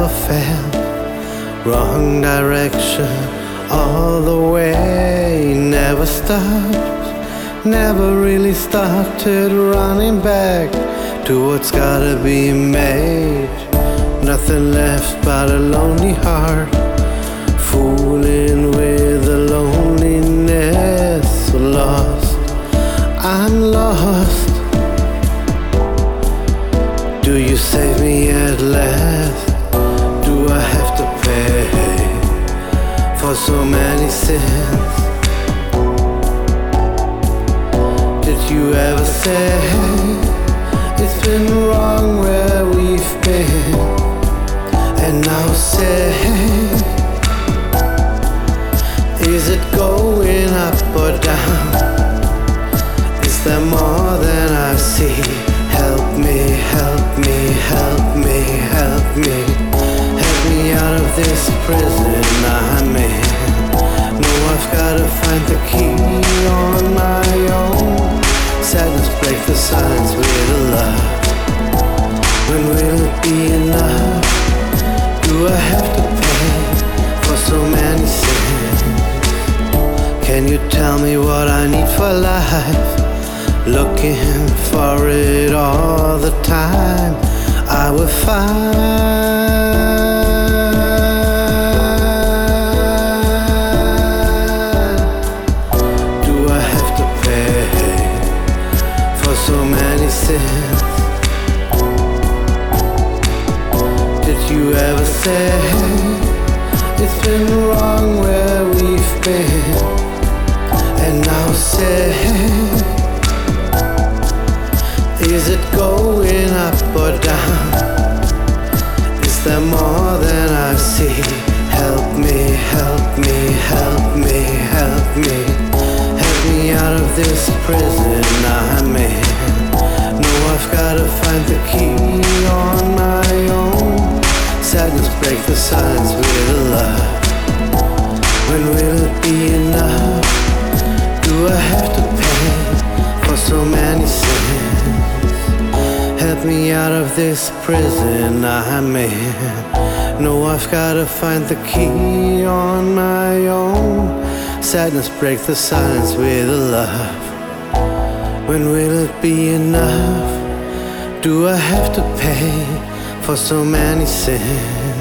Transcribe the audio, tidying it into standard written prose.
never failed. Wrong direction all the way. Never stopped, never really started running back to what's gotta be made. Nothing left but a lonely heart, fooling with the loneliness. Lost, I'm lost. Do you save me at last? Do I have to pay for so many sins? Did you ever say it's been wrong where we've been? And now say, is it going up or down? Is there more than I see? Help me, help me, help me, help me. Help me out of this prison I'm in. No, I've gotta find the key on my own. Sadness break the silence with a love. When will it be enough? Do I have to pay for so many sins? Can you tell me what I need for life? Looking for it all the time, I will find. Do I have to pay for so many sins? Did you ever say it's been wrong where we've been? And now say, is it going up or down? Is there more than I see? Help me, help me, help me, help me. Help me out of this prison I'm in. No, I've gotta find the key on my own. Sadness break the silence with a love. When will it be enough? Do I have to pay for so many sins? Help me out of this prison I'm in. No, I've gotta find the key on my own. Sadness break the silence with a love. When will it be enough? Do I have to pay for so many sins?